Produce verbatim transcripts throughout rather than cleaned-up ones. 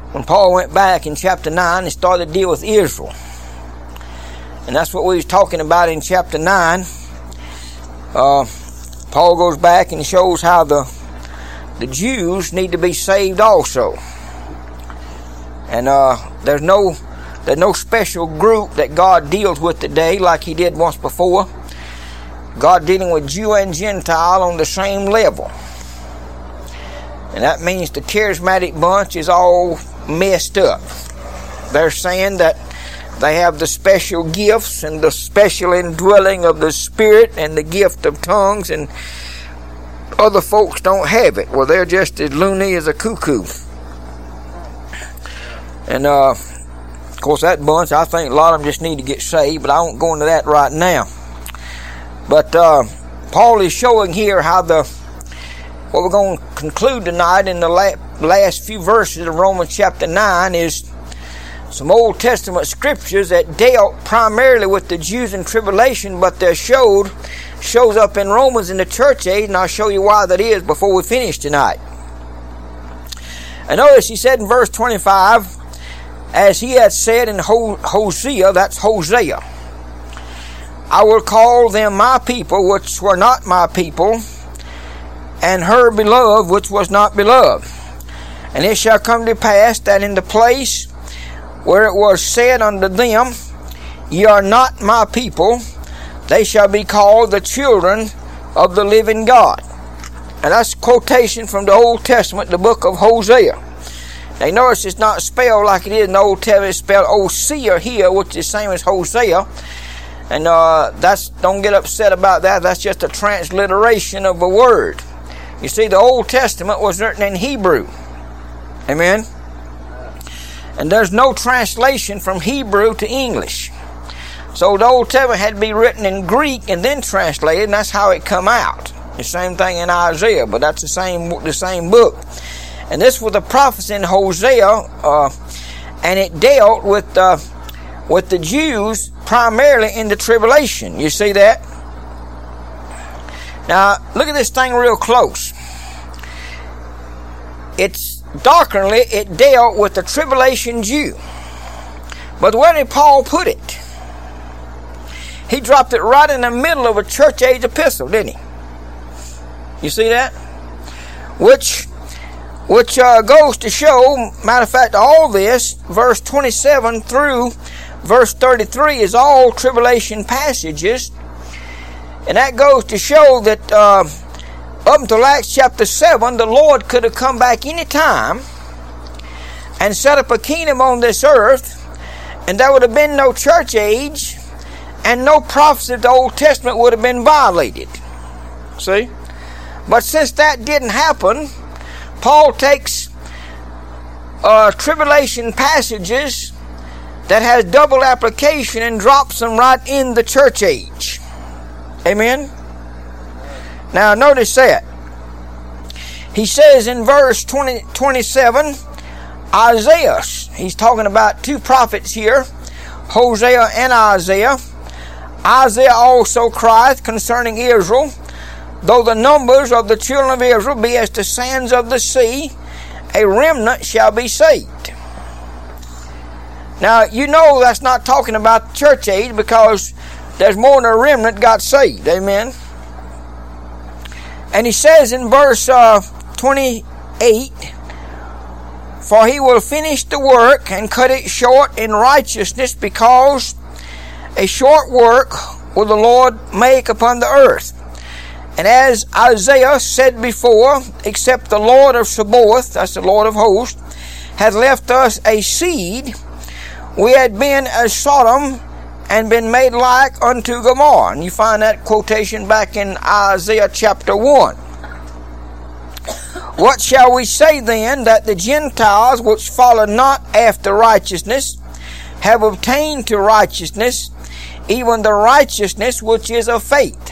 when Paul went back in chapter nine and started to deal with Israel. And that's what we was talking about in chapter nine. Uh, Paul goes back and shows how the the Jews need to be saved also. And uh, there's no there's no special group that God deals with today like he did once before. God dealing with Jew and Gentile on the same level. And that means the charismatic bunch is all messed up. They're saying that they have the special gifts and the special indwelling of the Spirit and the gift of tongues, and other folks don't have it. Well, they're just as loony as a cuckoo. And uh, of course that bunch, I think a lot of them just need to get saved, but I won't go into that right now. But uh, Paul is showing here how the what we're going to conclude tonight in the last few verses of Romans chapter nine is some Old Testament scriptures that dealt primarily with the Jews in tribulation, but they're showed shows up in Romans in the church age, and I'll show you why that is before we finish tonight. And notice he said in verse twenty-five, as he had said in Hosea, that's Hosea, I will call them my people which were not my people, and her beloved which was not beloved. And it shall come to pass that in the place where it was said unto them, ye are not my people, they shall be called the children of the living God. And that's a quotation from the Old Testament, the book of Hosea. Now notice it's not spelled like it is in the Old Testament. It's spelled Osea here, which is the same as Hosea. And uh, that's don't get upset about that. That's just a transliteration of a word. You see, the Old Testament was written in Hebrew. Amen? And there's no translation from Hebrew to English. So the Old Testament had to be written in Greek and then translated, and that's how it come out. The same thing in Isaiah, but that's the same the same book. And this was the prophecy in Hosea, uh, and it dealt with uh, with the Jews primarily in the tribulation. You see that? Now, look at this thing real close. It's doctrinally, it dealt with the tribulation Jew. But where did Paul put it? He dropped it right in the middle of a church age epistle, didn't he? You see that? Which, which uh, goes to show, matter of fact, all this, verse twenty-seven through verse thirty-three is all tribulation passages. And that goes to show that uh, up until Acts chapter seven, the Lord could have come back any time and set up a kingdom on this earth, and there would have been no church age, and no prophecy of the Old Testament would have been violated. See? But since that didn't happen, Paul takes uh, tribulation passages that has double application and drops them right in the church age. Amen? Now notice that. He says in verse twenty, twenty-seven, Isaiah, he's talking about two prophets here, Hosea and Isaiah. Isaiah also crieth concerning Israel, though the numbers of the children of Israel be as the sands of the sea, a remnant shall be saved. Now, you know that's not talking about the church age, because there's more than a remnant got saved. Amen? And he says in verse uh, twenty-eight, for he will finish the work and cut it short in righteousness, because a short work will the Lord make upon the earth. And as Isaiah said before, except the Lord of Sabaoth, that's the Lord of hosts, hath left us a seed, we had been as Sodom and been made like unto Gomorrah. And you find that quotation back in Isaiah chapter one. What shall we say then, that the Gentiles which follow not after righteousness have obtained to righteousness, even the righteousness which is of faith?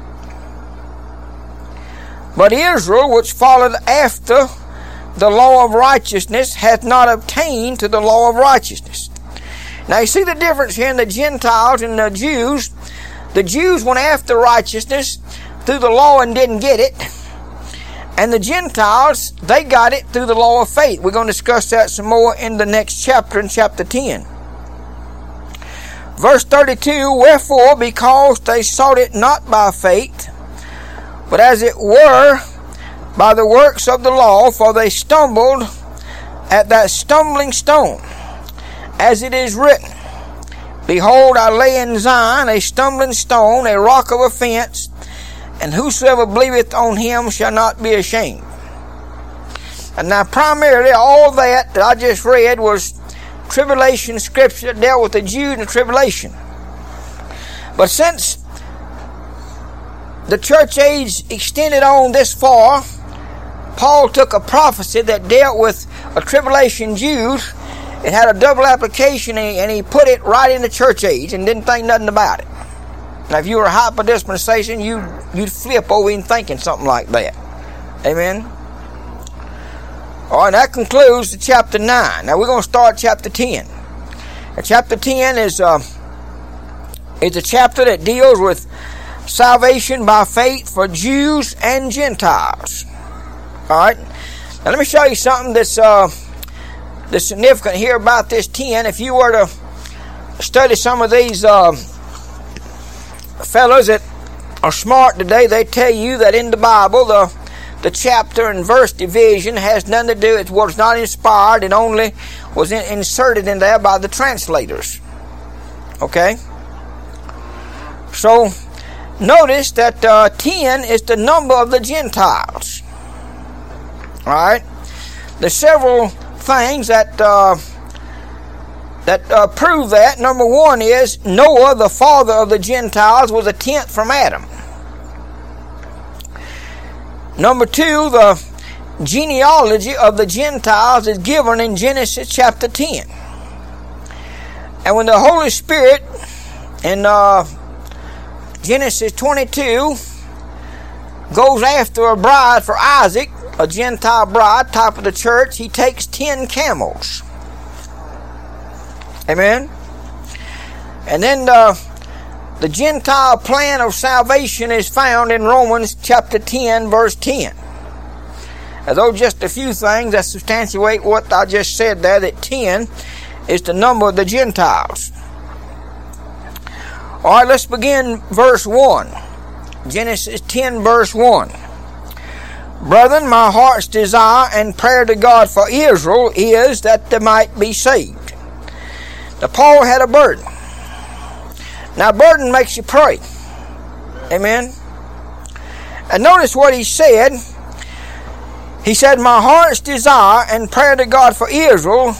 But Israel, which followed after the law of righteousness, hath not obtained to the law of righteousness. Now you see the difference here in the Gentiles and the Jews. The Jews went after righteousness through the law and didn't get it. And the Gentiles, they got it through the law of faith. We're going to discuss that some more in the next chapter, in chapter ten. Verse thirty-two, wherefore, because they sought it not by faith, but as it were by the works of the law, for they stumbled at that stumbling stone, as it is written, behold, I lay in Zion a stumbling stone, a rock of offense, and whosoever believeth on him shall not be ashamed. And now primarily all that that I just read was tribulation scripture that dealt with the Jews and the tribulation. But since the church age extended on this far, Paul took a prophecy that dealt with a tribulation Jews. It had a double application, and he put it right in the church age and didn't think nothing about it. Now, if you were a hyper dispensation, you, you'd flip over in thinking something like that. Amen? All right, that concludes the chapter nine. Now, we're going to start chapter ten. And chapter ten is, uh, is a chapter that deals with salvation by faith for Jews and Gentiles. All right? Now, let me show you something that's, uh, that's significant here about this ten. If you were to study some of these Uh, fellows that are smart today, they tell you that in the Bible the the chapter and verse division has nothing to do, it was not inspired, it only was in, inserted in there by the translators. Okay? So notice that uh, ten is the number of the Gentiles. Alright? There's several things that uh, that uh, prove that. Number one is Noah, the father of the Gentiles, was a tenth from Adam. Number two, the genealogy of the Gentiles is given in Genesis chapter ten. And when the Holy Spirit in uh, Genesis twenty-two goes after a bride for Isaac, a Gentile bride, type of the church, he takes ten camels. Amen? And then uh, the Gentile plan of salvation is found in Romans chapter ten, verse ten. And those are just a few things that substantiate what I just said there, that ten is the number of the Gentiles. All right, let's begin verse one. Genesis ten, verse one. Brethren, my heart's desire and prayer to God for Israel is that they might be saved. Now, Paul had a burden. Now, a burden makes you pray. Amen? And notice what he said. He said, my heart's desire and prayer to God for Israel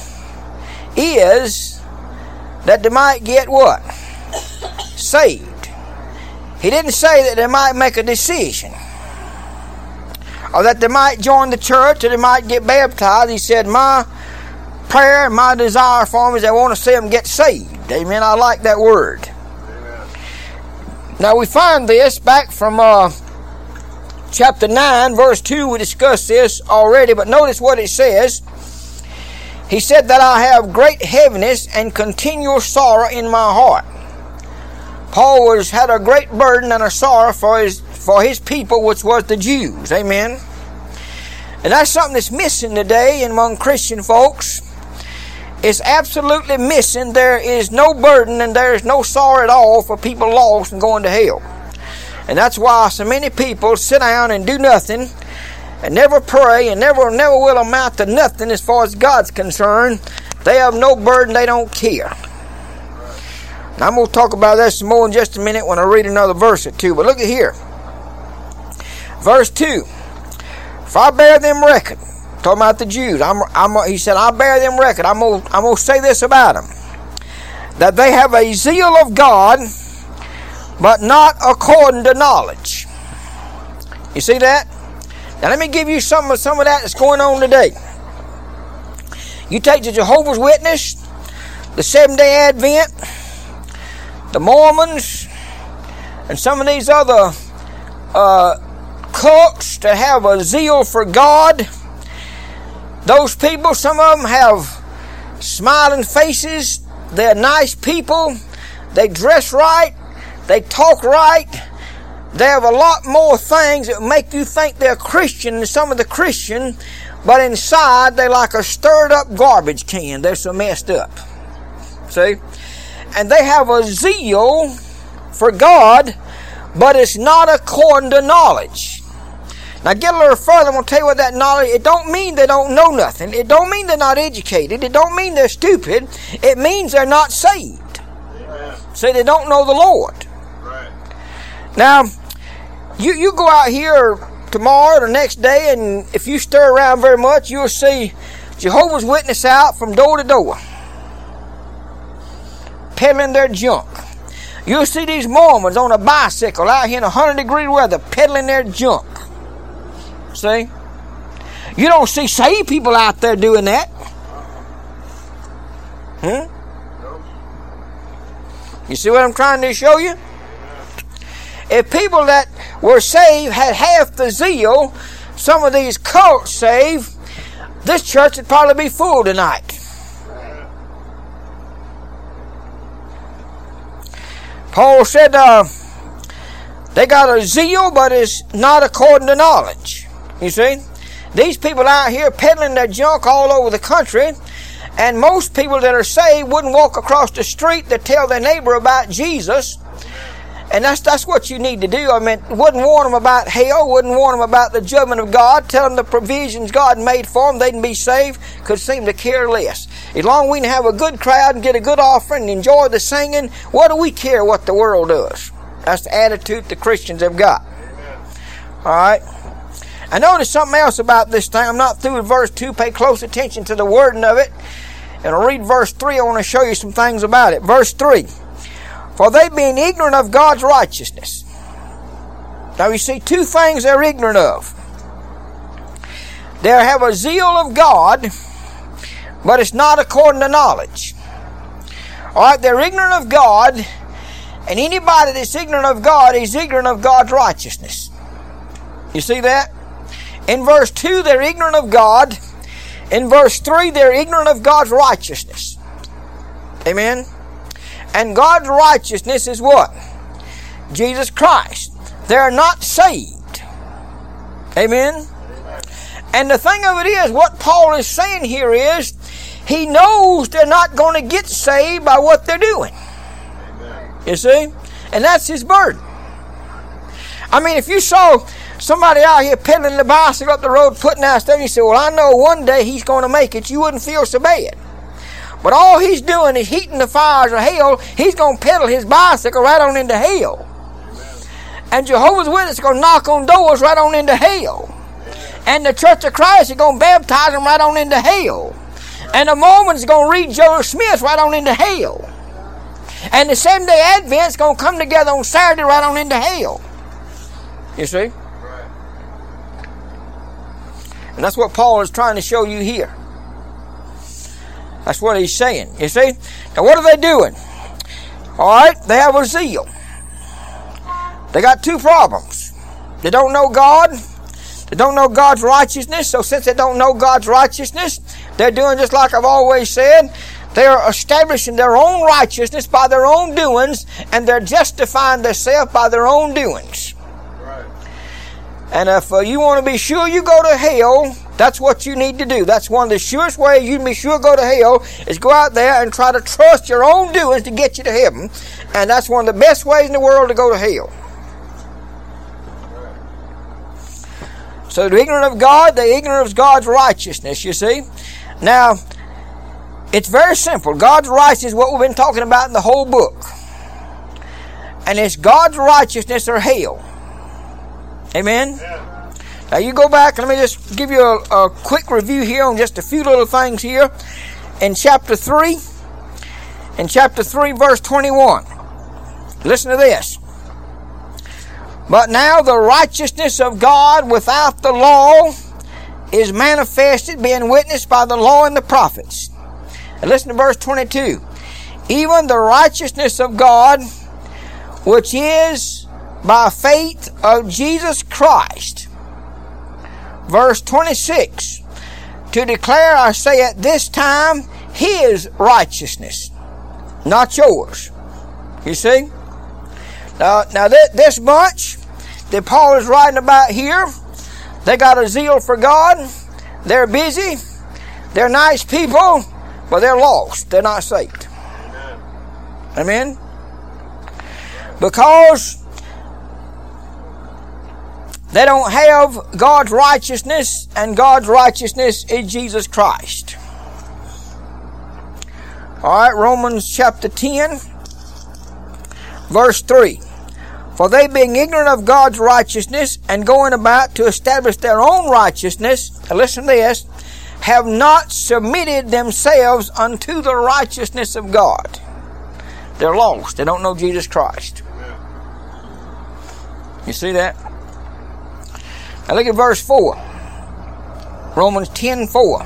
is that they might get what? Saved. He didn't say that they might make a decision, or that they might join the church, or they might get baptized. He said, my prayer and my desire for them is I want to see them get saved. Amen. I like that word. Amen. Now we find this back from uh, chapter nine, verse two. We discussed this already, but notice what it says. He said that I have great heaviness and continual sorrow in my heart. Paul was had a great burden and a sorrow for his for his people, which was the Jews. Amen. And that's something that's missing today among Christian folks. It's absolutely missing. There is no burden and there is no sorrow at all for people lost and going to hell. And that's why so many people sit down and do nothing and never pray and never never will amount to nothing as far as God's concerned. They have no burden. They don't care. Now, I'm going to talk about that some more in just a minute when I read another verse or two. But look at here. Verse two. For I bear them record. Talking about the Jews. I'm, I'm, he said, I bear them record. I'm going I'm to say this about them. That they have a zeal of God, but not according to knowledge. You see that? Now let me give you some of, some of that that's going on today. You take the Jehovah's Witness, the Seventh-day Advent, the Mormons, and some of these other uh, cults that have a zeal for God. Those people, some of them have smiling faces. They're nice people. They dress right. They talk right. they have a lot more things that make you think they're Christian than some of the Christian, but inside they're like a stirred up garbage can. They're so messed up. See? And they have a zeal for God, but it's not according to knowledge. Now get a little further, I'm going to tell you what that knowledge, it don't mean they don't know nothing. It don't mean they're not educated. It don't mean they're stupid. It means they're not saved. Amen. See, they don't know the Lord. Right. Now, you, you go out here tomorrow or the next day, and if you stir around very much, you'll see Jehovah's Witness out from door to door, peddling their junk. You'll see these Mormons on a bicycle out here in one hundred degree weather, peddling their junk. See? You don't see saved people out there doing that. Hmm? You see what I'm trying to show you? If people that were saved had half the zeal some of these cults saved, this church would probably be full tonight. Paul said uh, they got a zeal, but it's not according to knowledge. You see? These people out here peddling their junk all over the country, and most people that are saved wouldn't walk across the street to tell their neighbor about Jesus. And that's that's what you need to do. I mean, wouldn't warn them about hell, wouldn't warn them about the judgment of God, tell them the provisions God made for them, they'd be saved, could seem to care less. As long as we can have a good crowd and get a good offering and enjoy the singing, what do we care what the world does? That's the attitude the Christians have got. All right? I noticed something else about this thing. I'm not through with verse two. Pay close attention to the wording of it. And I'll read verse three. I want to show you some things about it. Verse three. For they being ignorant of God's righteousness. Now you see two things they're ignorant of. They have a zeal of God, but it's not according to knowledge. Alright, they're ignorant of God, and anybody that's ignorant of God is ignorant of God's righteousness. You see that? In verse two, they're ignorant of God. In verse three, they're ignorant of God's righteousness. Amen? And God's righteousness is what? Jesus Christ. They're not saved. Amen? And the thing of it is, what Paul is saying here is, he knows they're not going to get saved by what they're doing. You see? And that's his burden. I mean, if you saw somebody out here pedaling the bicycle up the road, putting out stuff, and you say, well, I know one day he's going to make it, you wouldn't feel so bad. But all he's doing is heating the fires of hell. He's going to pedal his bicycle right on into hell. And Jehovah's Witness is going to knock on doors right on into hell. And the Church of Christ is going to baptize them right on into hell. And the Mormons are going to read Joseph Smith right on into hell. And the Seventh-day Advent is going to come together on Saturday right on into hell. You see? And that's what Paul is trying to show you here. That's what he's saying. You see? Now what are they doing? Alright, they have a zeal. They got two problems. They don't know God. They don't know God's righteousness. So since they don't know God's righteousness, they're doing just like I've always said. They're establishing their own righteousness by their own doings, and they're justifying themselves by their own doings. Right. And if uh, you want to be sure you go to hell, that's what you need to do. That's one of the surest ways you can be sure go to hell, is go out there and try to trust your own doings to get you to heaven. And that's one of the best ways in the world to go to hell. So they're ignorant of God, they're ignorant of God's righteousness, you see. Now, it's very simple. God's righteousness is what we've been talking about in the whole book. And it's God's righteousness or hell. Amen? Yeah. Now you go back, and let me just give you a, a quick review here on just a few little things here. In chapter three, in chapter three, verse twenty-one. Listen to this. But now the righteousness of God without the law is manifested, being witnessed by the law and the prophets. And listen to verse twenty-two. Even the righteousness of God, which is by faith of Jesus Christ. Verse twenty-six. To declare, I say at this time, His righteousness, not yours. You see? Now, now th- this bunch, that Paul is writing about here, they got a zeal for God. They're busy. They're nice people, but they're lost. They're not saved. Amen? Because they don't have God's righteousness, and God's righteousness is Jesus Christ. Alright, Romans chapter ten, verse three. For they being ignorant of God's righteousness, and going about to establish their own righteousness, now listen to this, have not submitted themselves unto the righteousness of God. They're lost. They don't know Jesus Christ. You see that? Now look at verse four. Romans ten four.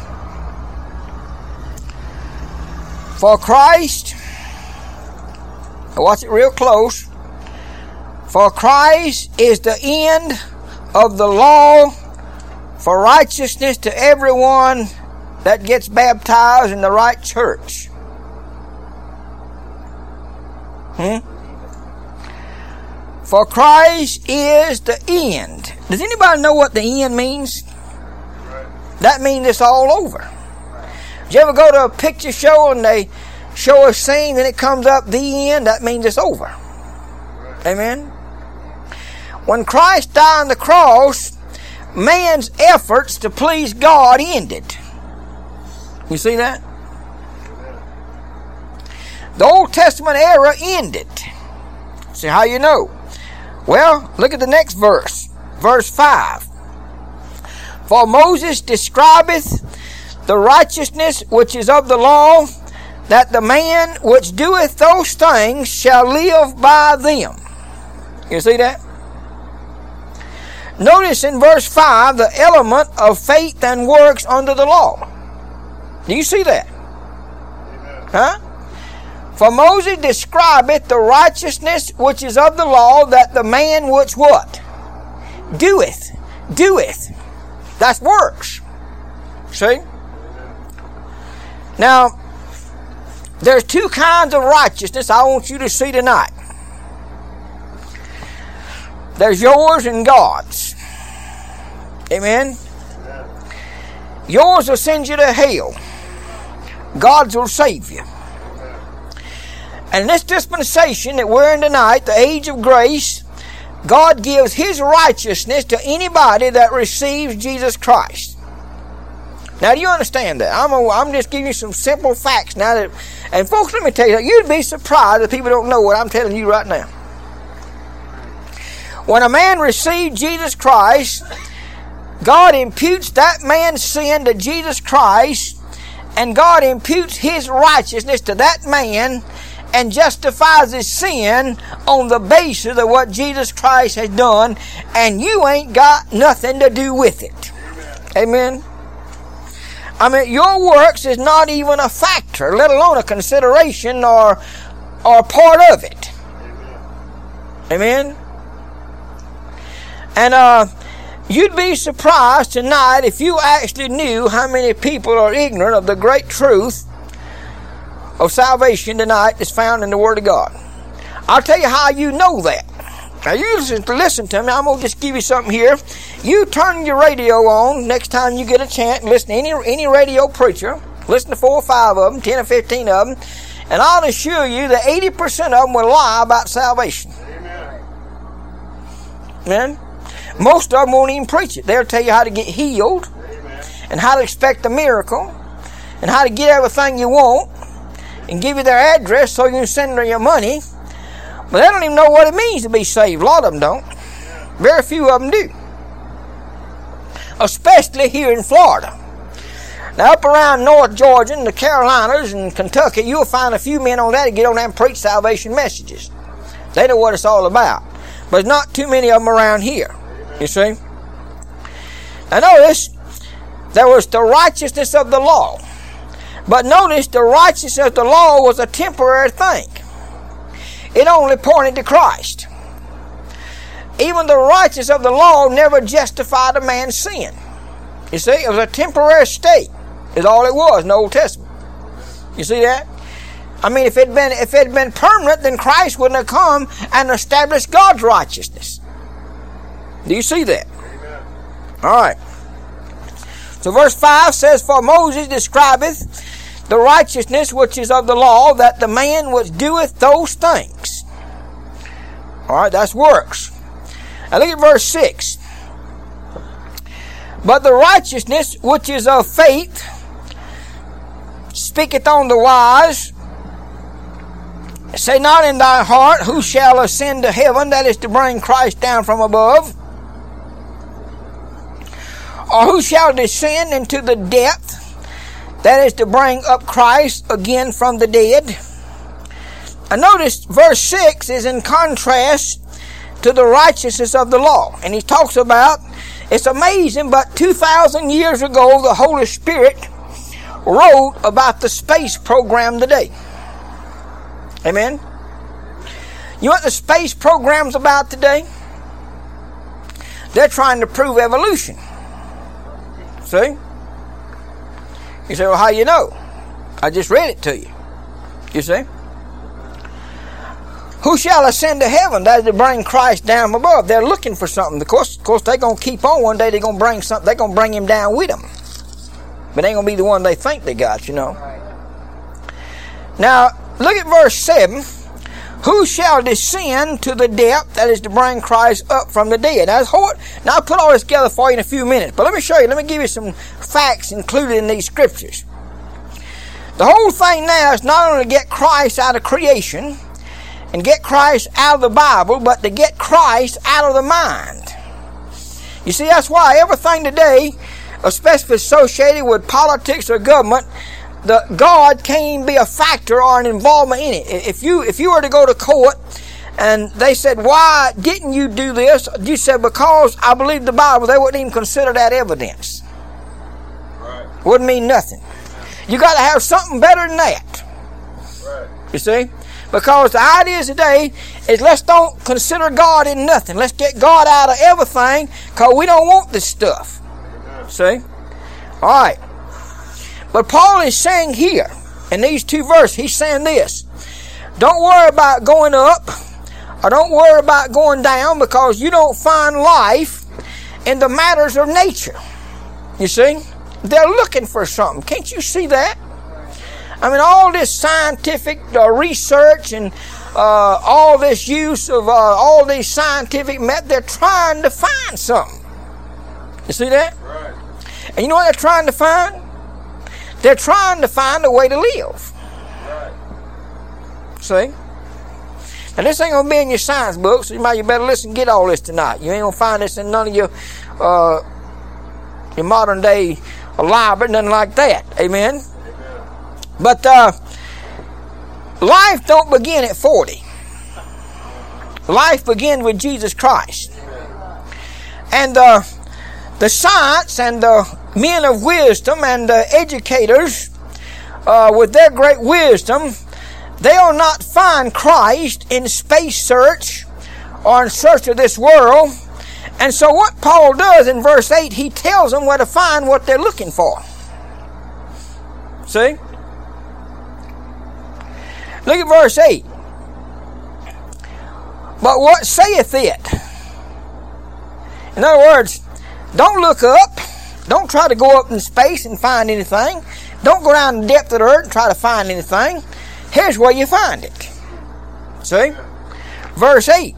For Christ, watch it real close. For Christ is the end of the law for righteousness to everyone that gets baptized in the right church. Hmm? For Christ is the end. Does anybody know what the end means? That means it's all over. Did you ever go to a picture show and they show a scene and it comes up the end? That means it's over. Amen? When Christ died on the cross, man's efforts to please God ended. You see that? The Old Testament era ended. See how you know? Well, look at the next verse. Verse five. For Moses describeth the righteousness which is of the law, that the man which doeth those things shall live by them. You see that? Notice in verse five the element of faith and works under the law. Do you see that? Huh? For Moses describeth the righteousness which is of the law, that the man which what? Doeth. Doeth. That's works. See? Now, there's two kinds of righteousness I want you to see tonight. There's yours and God's. Amen? Yours will send you to hell. God's will save you. And in this dispensation that we're in tonight, the age of grace, God gives His righteousness to anybody that receives Jesus Christ. Now, do you understand that? I'm, a, I'm just giving you some simple facts now. That, and folks, let me tell you, you'd be surprised if people don't know what I'm telling you right now. When a man received Jesus Christ, God imputes that man's sin to Jesus Christ, and God imputes His righteousness to that man, and justifies his sin on the basis of what Jesus Christ has done, and you ain't got nothing to do with it. Amen? I mean, your works is not even a factor, let alone a consideration or, or part of it. Amen? And uh, you'd be surprised tonight if you actually knew how many people are ignorant of the great truth of salvation tonight that's found in the Word of God. I'll tell you how you know that. Now you listen, listen to me. I'm going to just give you something here. You turn your radio on next time you get a chance and listen to any, any radio preacher. Listen to four or five of them, ten or fifteen of them. And I'll assure you that eighty percent of them will lie about salvation. Amen. Amen? Most of them won't even preach it. They'll tell you how to get healed. Amen. And how to expect a miracle. And how to get everything you want. And give you their address so you can send them your money. But they don't even know what it means to be saved. A lot of them don't. Very few of them do. Especially here in Florida. Now up around North Georgia and the Carolinas and Kentucky, you'll find a few men on that that get on there and preach salvation messages. They know what it's all about. But there's not too many of them around here. You see? Now notice, there was the righteousness of the law. But notice the righteousness of the law was a temporary thing. It only pointed to Christ. Even the righteousness of the law never justified a man's sin. You see, it was a temporary state. Is all it was in the Old Testament. You see that? I mean, if it had been if it had been permanent, then Christ wouldn't have come and established God's righteousness. Do you see that? All right. So verse five says, For Moses describeth the righteousness which is of the law, that the man which doeth those things. All right, that's works. Now look at verse six. But the righteousness which is of faith speaketh on the wise. Say not in thy heart, Who shall ascend to heaven? That is to bring Christ down from above. Or who shall descend into the depth? That is to bring up Christ again from the dead. And notice verse six is in contrast to the righteousness of the law. And he talks about, it's amazing, but two thousand years ago the Holy Spirit wrote about the space program today. Amen? You know what the space program's about today? They're trying to prove evolution. See? You say, well, how you know? I just read it to you. You see? Who shall ascend to heaven? That is to bring Christ down from above. They're looking for something. Of course, of course they're going to keep on. One day they're going to bring something. They're going to bring him down with them. But they ain't going to be the one they think they got, you know. Now, look at verse seven. Who shall descend to the depth, that is to bring Christ up from the dead? Now, now I'll put all this together for you in a few minutes. But let me show you. Let me give you some facts included in these scriptures. The whole thing now is not only to get Christ out of creation and get Christ out of the Bible, but to get Christ out of the mind. You see, that's why everything today, especially associated with politics or government, the God can't be a factor or an involvement in it. If you if you were to go to court and they said, why didn't you do this? You said, because I believe the Bible. They wouldn't even consider that evidence. Right. Wouldn't mean nothing. You got to have something better than that. Right. You see? Because the idea today is let's don't consider God in nothing. Let's get God out of everything, because we don't want this stuff. Amen. See? All right. But Paul is saying here, in these two verses, he's saying this. Don't worry about going up, or don't worry about going down, because you don't find life in the matters of nature. You see? They're looking for something. Can't you see that? I mean, all this scientific uh, research and uh, all this use of uh, all these scientific methods, they're trying to find something. You see that? Right. And you know what they're trying to find? They're trying to find a way to live. Right. See? Now, this ain't going to be in your science books, so you might you better listen and get all this tonight. You ain't going to find this in none of your uh, your modern day library, nothing like that. Amen? Amen. But uh, life don't begin at forty. Life begins with Jesus Christ. And uh, the science and the men of wisdom and the educators, uh, with their great wisdom, they'll not find Christ in space search or in search of this world. And so what Paul does in verse eight, he tells them where to find what they're looking for. See? Look at verse eight. But what saith it? In other words, don't look up. Don't try to go up in space and find anything. Don't go down the depth of the earth and try to find anything. Here's where you find it. See? Verse eight.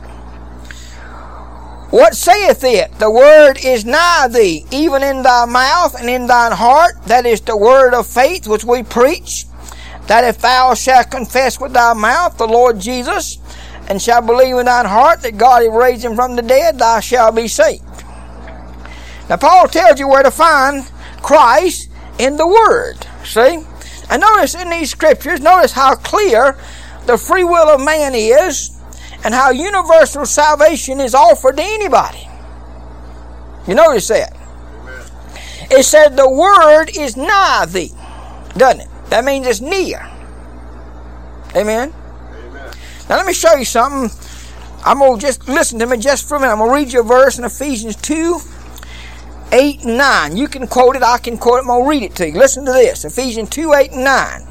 What saith it? The word is nigh thee, even in thy mouth and in thine heart. That is the word of faith which we preach. That if thou shalt confess with thy mouth the Lord Jesus, and shalt believe in thine heart that God hath raised him from the dead, thou shalt be saved. Now Paul tells you where to find Christ in the Word. See? And notice in these scriptures, notice how clear the free will of man is, and how universal salvation is offered to anybody. You notice that? Amen. It said the Word is nigh thee, doesn't it? That means it's near. Amen? Amen. Now let me show you something. I'm going to just listen to me just for a minute. I'm going to read you a verse in Ephesians two, eight and nine. You can quote it. I can quote it. I'm going to read it to you. Listen to this. Ephesians two, eight and nine.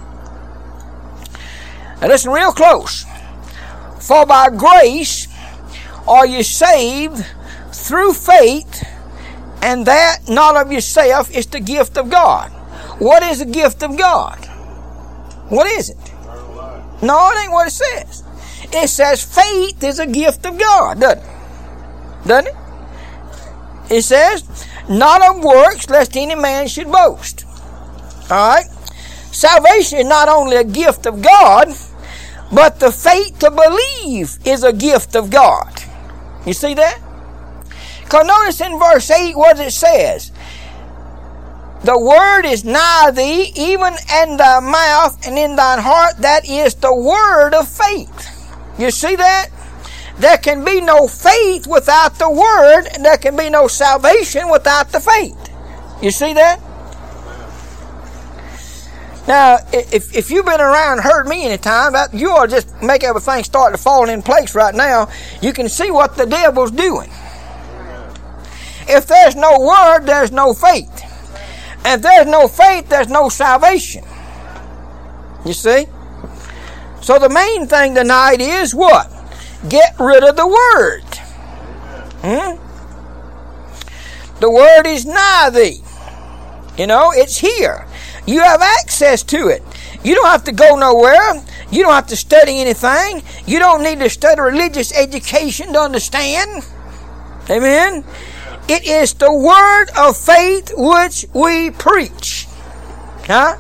Now listen real close. For by grace are you saved through faith, and that not of yourself is the gift of God. What is the gift of God? What is it? No, it ain't what it says. It says faith is a gift of God, doesn't it? Doesn't it? It says, not of works, lest any man should boast. Alright? Salvation is not only a gift of God, but the faith to believe is a gift of God. You see that? Because notice in verse eight what it says. The word is nigh thee, even in thy mouth and in thine heart. That is the word of faith. You see that? There can be no faith without the word, and there can be no salvation without the faith. You see that? Now, if if you've been around and heard me any time, that you ought to just make everything start to fall in place right now. You can see what the devil's doing. If there's no word, there's no faith. And if there's no faith, there's no salvation. You see? So the main thing tonight is what? Get rid of the word. Hmm? The word is nigh thee. You know, it's here. You have access to it. You don't have to go nowhere. You don't have to study anything. You don't need to study religious education to understand. Amen? It is the word of faith which we preach. Huh?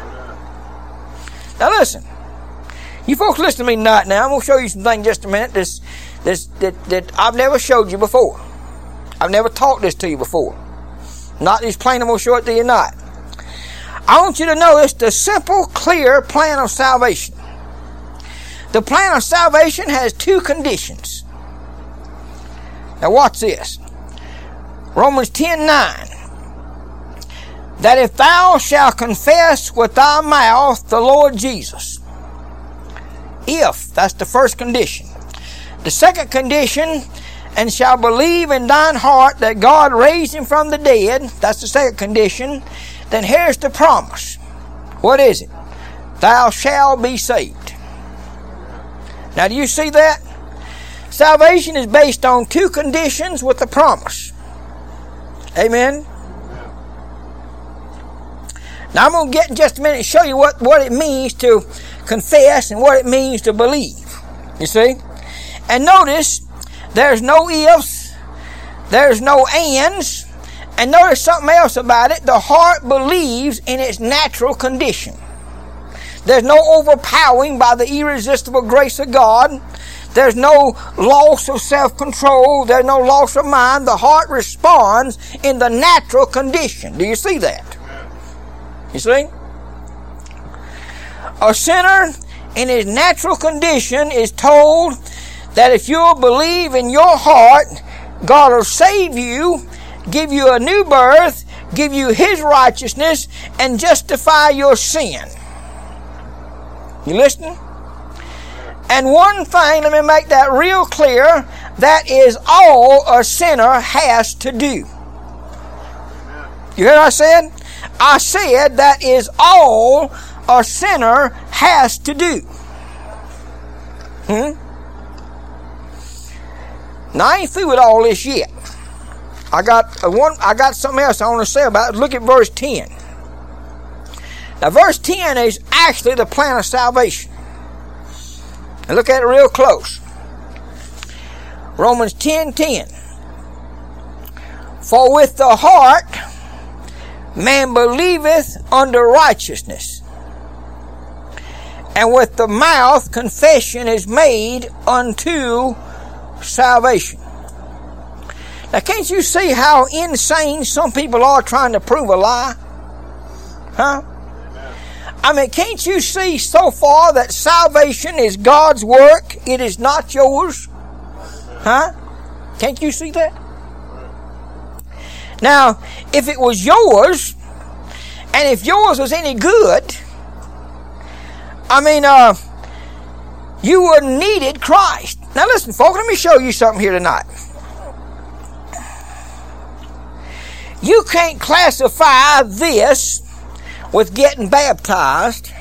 Now listen. You folks listen to me tonight now. I'm going to show you some things in just a minute this, this, that, that I've never showed you before. I've never taught this to you before. Not as plain I'm going to show it to you tonight. I want you to notice the simple, clear plan of salvation. The plan of salvation has two conditions. Now watch this. Romans ten nine. That if thou shalt confess with thy mouth the Lord Jesus. If, that's the first condition. The second condition, and shall believe in thine heart that God raised him from the dead. That's the second condition. Then here's the promise. What is it? Thou shalt be saved. Now do you see that? Salvation is based on two conditions with a promise. Amen? Now I'm going to get in just a minute and show you what, what it means to confess and what it means to believe. You see? And notice, there's no ifs, there's no ands, and notice something else about it. The heart believes in its natural condition. There's no overpowering by the irresistible grace of God. There's no loss of self-control. There's no loss of mind. The heart responds in the natural condition. Do you see that? You see? A sinner in his natural condition is told that if you'll believe in your heart, God will save you, give you a new birth, give you his righteousness, and justify your sin. You listening? And one thing, let me make that real clear, that is all a sinner has to do. You hear what I said? I said that is all a sinner has to do. Hmm? Now I ain't through with all this yet. I got a one. I got something else I want to say about it. Look at verse ten. Now verse ten is actually the plan of salvation. And look at it real close. Romans ten ten. For with the heart man believeth unto righteousness, and with the mouth confession is made unto salvation. Now can't you see how insane some people are trying to prove a lie? Huh? I mean, can't you see so far that salvation is God's work? It is not yours? Huh? Can't you see that? Now, if it was yours, and if yours was any good, I mean, uh, you wouldn't needed Christ. Now listen, folks, let me show you something here tonight. You can't classify this with getting baptized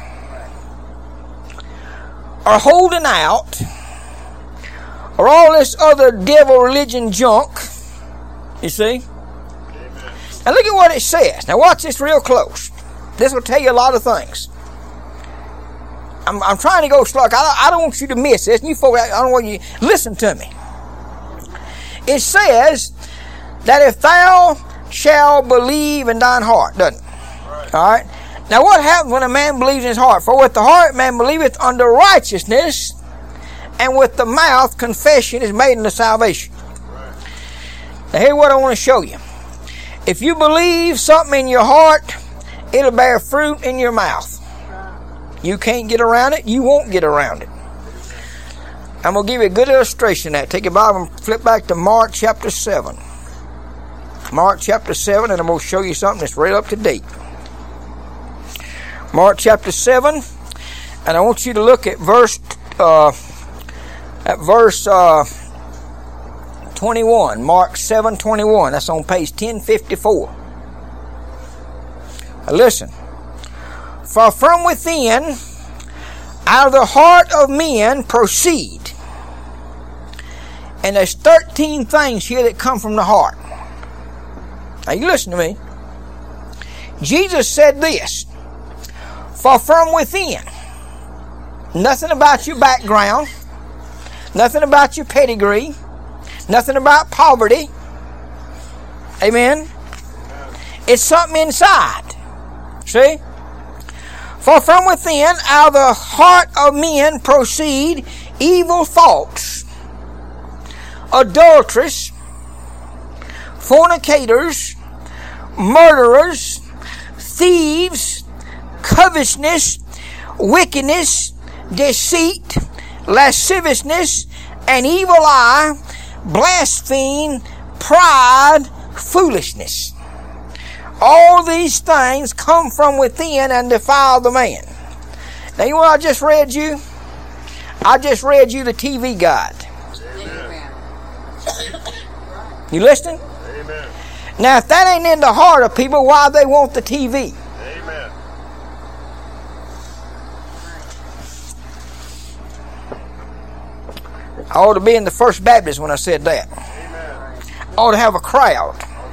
or holding out or all this other devil religion junk You see? Amen. Now look at what it says. Now watch this real close. This will tell you a lot of things. I'm, I'm trying to go slow. I don't, I don't want you to miss this. You folks, I don't want you to listen to me. It says that if thou shalt believe in thine heart, doesn't it? Right. All right. Now what happens when a man believes in his heart? For with the heart man believeth unto righteousness, and with the mouth confession is made unto salvation. Right. Now here's what I want to show you. If you believe something in your heart, it'll bear fruit in your mouth. You can't get around it. You won't get around it. I'm going to give you a good illustration of that. Take your Bible and flip back to Mark chapter seven. Mark chapter seven, and I'm going to show you something that's right up to date. Mark chapter seven, and I want you to look at verse uh, at verse uh, twenty-one. Mark seven twenty-one. That's on page ten fifty-four. Now listen. For from within, out of the heart of men proceed. And there's thirteen things here that come from the heart. Now you listen to me. Jesus said this. For from within, nothing about your background, nothing about your pedigree, nothing about poverty. Amen? It's something inside. See? For from within, out of the heart of men proceed evil thoughts, adulterers, fornicators, murderers, thieves, covetousness, wickedness, deceit, lasciviousness, an evil eye, blaspheme, pride, foolishness. All these things come from within and defile the man. Now you know what I just read you? I just read you the T V guide. Amen. You listening? Amen. Now if that ain't in the heart of people, why they want the T V? Amen. I ought to be in the First Baptist when I said that. Amen. I ought to have a crowd.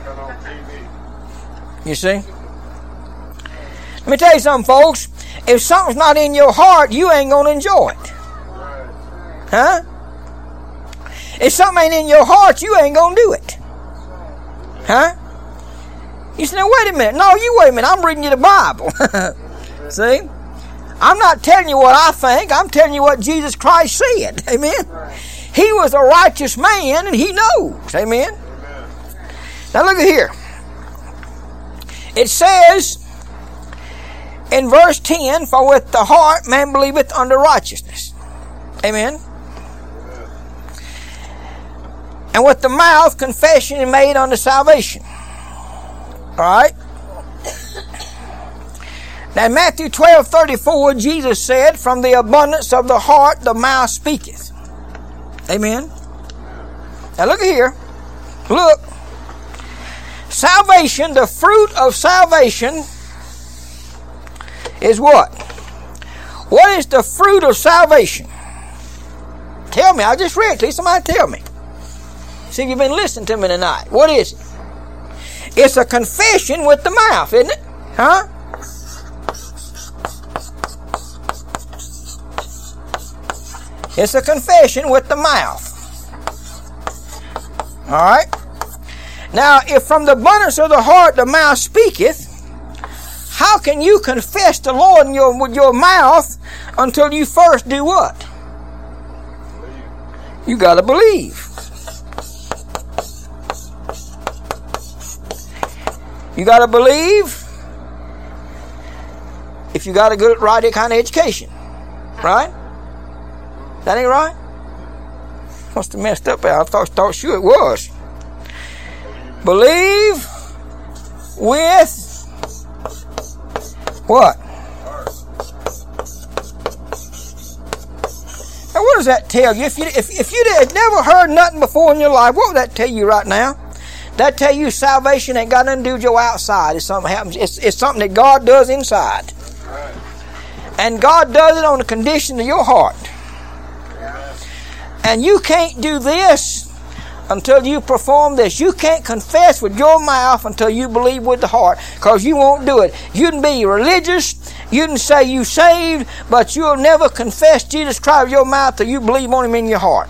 You see? Let me tell you something, folks. If something's not in your heart, you ain't going to enjoy it. Huh? If something ain't in your heart, you ain't going to do it. Huh? You say, now, wait a minute. No, you wait a minute. I'm reading you the Bible. See? I'm not telling you what I think. I'm telling you what Jesus Christ said. Amen? He was a righteous man, and he knows. Amen? Now, look at here. It says in verse ten, for with the heart man believeth unto righteousness. Amen. And with the mouth confession is made unto salvation. Alright. Now in Matthew twelve thirty-four, Jesus said, from the abundance of the heart the mouth speaketh. Amen. Now look at here. Look. Salvation, the fruit of salvation is what? What is the fruit of salvation? Tell me. I just read it to you. Somebody tell me. See if you've been listening to me tonight. What is it? It's a confession with the mouth, isn't it? Huh? It's a confession with the mouth. All right? Now, if from the abundance of the heart the mouth speaketh, how can you confess the Lord in your, with your mouth until you first do what? You got to believe. You got to believe if you got a good, right kind of education. Right? That ain't right? Must have messed up there. I thought, thought sure it was. Believe with what? Now what does that tell you? If you if, if you had never heard nothing before in your life, what would that tell you right now? That tell you salvation ain't got nothing to do with your outside. It's something happens. It's, it's something that God does inside. And God does it on the condition of your heart. And you can't do this until you perform this. You can't confess with your mouth until you believe with the heart, because you won't do it. You can be religious, you can say you saved, but you'll never confess Jesus Christ with your mouth till you believe on Him in your heart.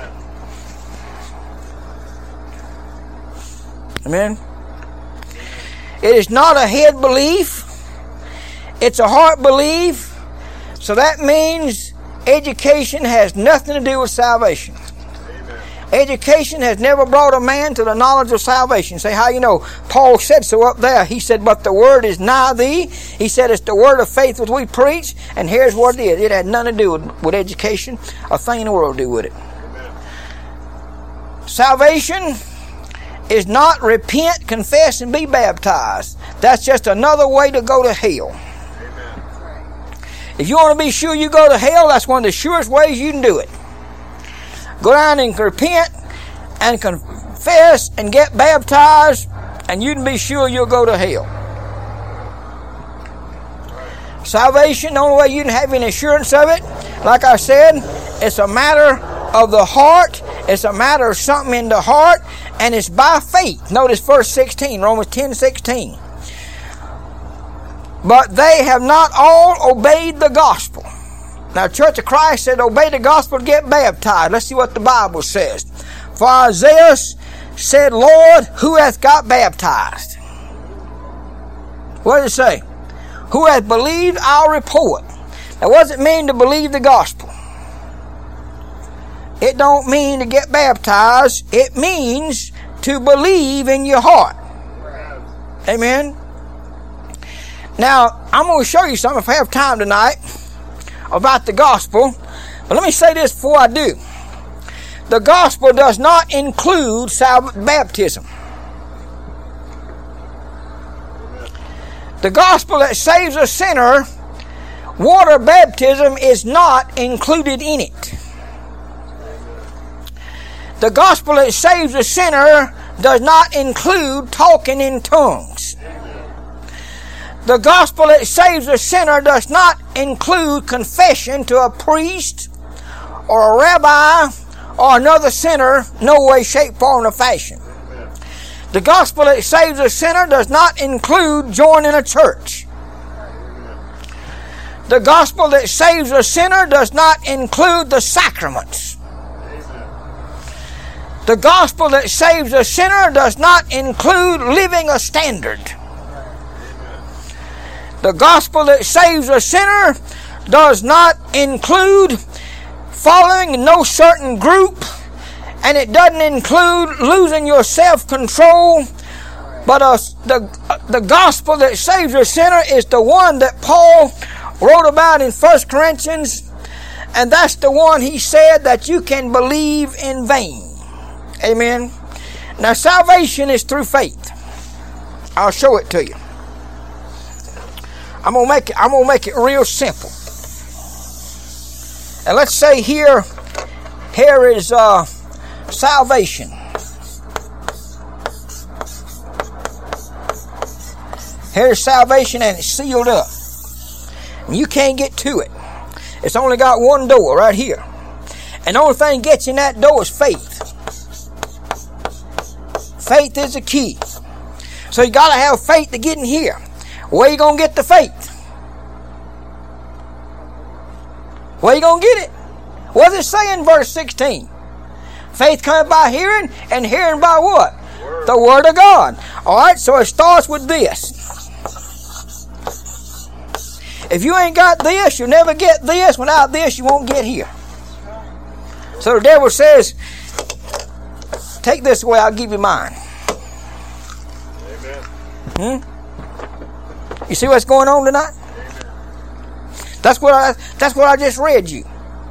Amen. It is not a head belief, it's a heart belief. So that means education has nothing to do with salvation. Amen. Education has never brought a man to the knowledge of salvation. Say, how you know? Paul said so up there. He said, but the word is nigh thee. He said, it's the word of faith which we preach. And here's what it is. It had nothing to do with, with education. A thing in the world to do with it. Amen. Salvation is not repent, confess, and be baptized. That's just another way to go to hell. If you want to be sure you go to hell, that's one of the surest ways you can do it. Go down and repent and confess and get baptized, and you can be sure you'll go to hell. Salvation, the only way you can have any assurance of it, like I said, it's a matter of the heart. It's a matter of something in the heart, and it's by faith. Notice verse sixteen, Romans ten sixteen. But they have not all obeyed the gospel. Now, Church of Christ said, obey the gospel, get baptized. Let's see what the Bible says. For Isaiah said, Lord, who hath got baptized? What does it say? Who hath believed our report? Now, what does it mean to believe the gospel? It don't mean to get baptized. It means to believe in your heart. Amen. Now, I'm going to show you something if I have time tonight about the gospel. But let me say this before I do. The gospel does not include baptism. The gospel that saves a sinner, water baptism is not included in it. The gospel that saves a sinner does not include talking in tongues. The gospel that saves a sinner does not include confession to a priest or a rabbi or another sinner, no way, shape, form, or fashion. The gospel that saves a sinner does not include joining a church. The gospel that saves a sinner does not include the sacraments. The gospel that saves a sinner does not include living a standard. The gospel that saves a sinner does not include following no certain group, and it doesn't include losing your self-control. But uh, the, the gospel that saves a sinner is the one that Paul wrote about in First Corinthians, and that's the one he said that you can believe in vain. Amen. Now, salvation is through faith. I'll show it to you. I'm gonna make it. I'm gonna make it real simple. And let's say here, here is uh, salvation. Here's salvation, and it's sealed up. And you can't get to it. It's only got one door right here, and the only thing gets in that door is faith. Faith is the key. So you got to have faith to get in here. Where you going to get the faith? Where you going to get it? What does it say in verse sixteen? Faith cometh by hearing, and hearing by what? Word. The Word of God. Alright, so it starts with this. If you ain't got this, you'll never get this. Without this, you won't get here. So the devil says, take this away, I'll give you mine. Amen. Hmm? You see what's going on tonight? That's what I that's what I just read you.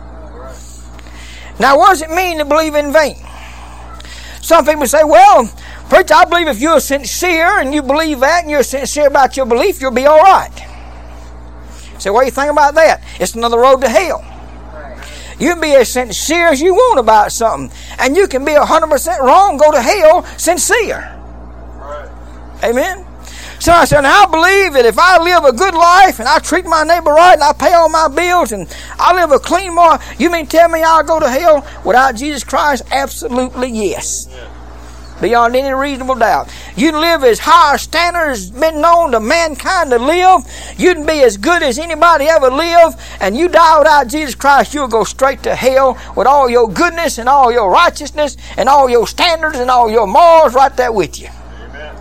Now, what does it mean to believe in vain? Some people say, well, preacher, I believe if you're sincere and you believe that and you're sincere about your belief, you'll be all right. So what do you think about that? It's another road to hell. You can be as sincere as you want about something, and you can be one hundred percent wrong, go to hell sincere. Amen? So I said, now I believe that if I live a good life and I treat my neighbor right and I pay all my bills and I live a clean life, you mean tell me I'll go to hell without Jesus Christ? Absolutely yes. Beyond any reasonable doubt. You can live as high a standard as been known to mankind to live. You can be as good as anybody ever lived, and you die without Jesus Christ, you'll go straight to hell with all your goodness and all your righteousness and all your standards and all your morals right there with you. Amen.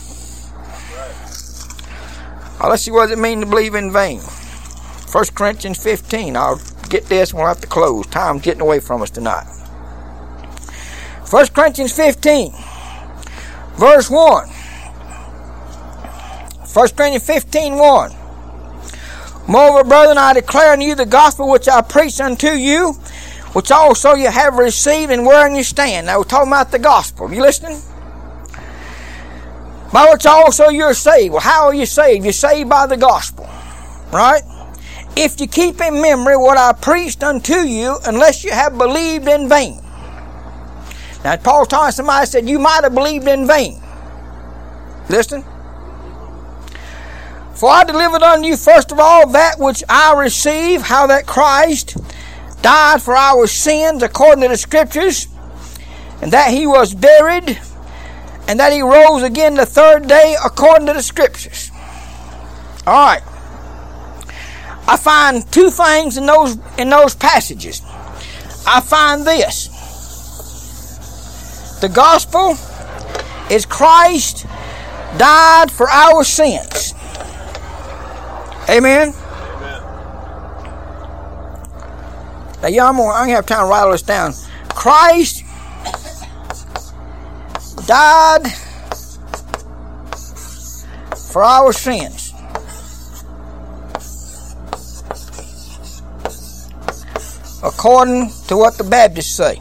Right. Now, let's see what does it mean to believe in vain. First Corinthians fifteen. I'll get this and we'll have to close. Time's getting away from us tonight. First Corinthians fifteen. Verse one. First Corinthians fifteen, one. Moreover, brethren, I declare unto you the gospel which I preached unto you, which also you have received, and wherein you stand. Now we're talking about the gospel. You listening? By which also you're saved. Well, how are you saved? You're saved by the gospel. Right? If you keep in memory what I preached unto you, unless you have believed in vain. Now, Paul telling somebody said, you might have believed in vain. Listen. For I delivered unto you first of all that which I received, how that Christ died for our sins according to the Scriptures, and that he was buried, and that he rose again the third day according to the Scriptures. All right. I find two things in those in those passages. I find this. The gospel is Christ died for our sins. Amen? Amen. Now, yeah, I'm going to have time to write all this down. Christ died for our sins. According to what the Baptists say.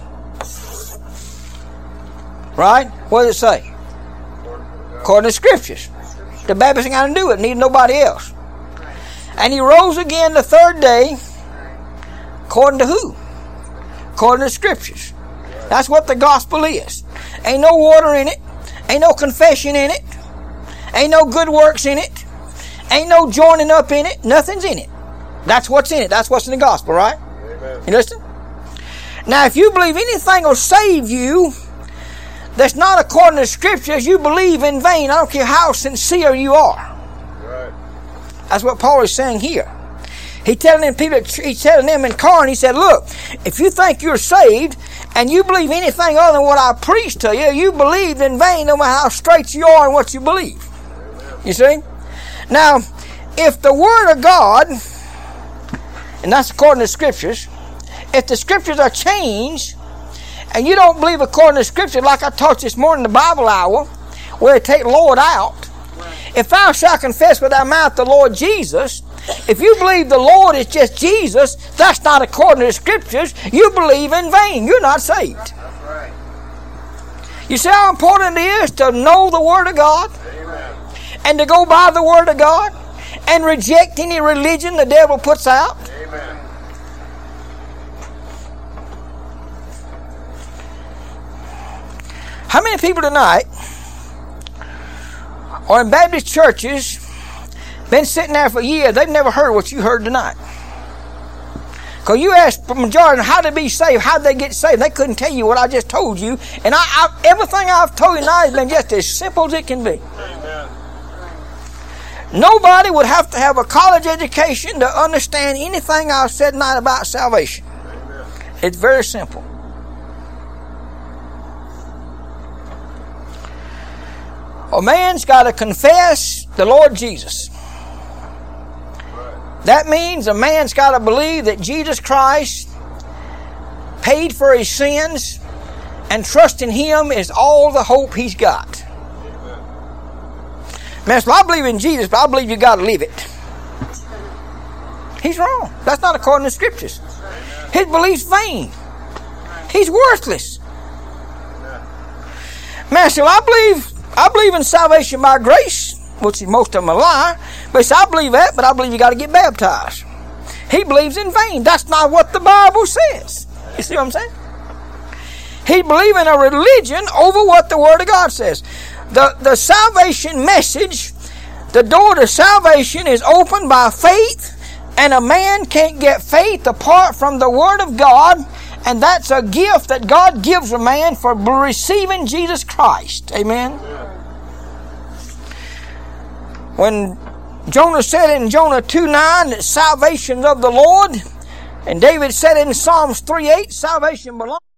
Right? What does it say? According to Scriptures. The Baptist ain't got to do it. Need nobody else. And he rose again the third day. According to who? According to Scriptures. That's what the gospel is. Ain't no water in it. Ain't no confession in it. Ain't no good works in it. Ain't no joining up in it. Nothing's in it. That's what's in it. That's what's in the gospel, right? Amen. You listen? Now, if you believe anything will save you that's not according to Scriptures, you believe in vain. I don't care how sincere you are. Right. That's what Paul is saying here. He telling them people, he's telling them in Corinth, he said, look, if you think you're saved and you believe anything other than what I preached to you, you believe in vain no matter how straight you are in what you believe. Amen. You see? Now, if the Word of God, and that's according to Scriptures, if the Scriptures are changed, and you don't believe according to Scripture, like I taught this morning in the Bible hour, where they take Lord out. If thou shalt confess with thy mouth the Lord Jesus, if you believe the Lord is just Jesus, that's not according to the Scriptures. You believe in vain. You're not saved. That's right. You see how important it is to know the Word of God? Amen. And to go by the Word of God? And reject any religion the devil puts out? Amen. How many people tonight are in Baptist churches, been sitting there for years, they've never heard what you heard tonight? Because you asked the majority how to be saved, how did they get saved? They couldn't tell you what I just told you. And I, I, everything I've told you tonight has been just as simple as it can be. Amen. Nobody would have to have a college education to understand anything I've said tonight about salvation. Amen. It's very simple. A man's got to confess the Lord Jesus. That means a man's got to believe that Jesus Christ paid for his sins and trust in Him is all the hope he's got. Man, so I believe in Jesus, but I believe you got to live it. He's wrong. That's not according to Scriptures. His belief's vain. He's worthless. Man, so I believe I believe in salvation by grace, which most of them are lie. But I believe that, but I believe you got to get baptized. He believes in vain. That's not what the Bible says. You see what I'm saying? He believes in a religion over what the Word of God says. The, the salvation message The door to salvation is opened by faith, and a man can't get faith apart from the Word of God, and that's a gift that God gives a man for receiving Jesus Christ. Amen? When Jonah said in Jonah two nine that salvation is of the Lord, and David said in Psalms three eight, salvation belongs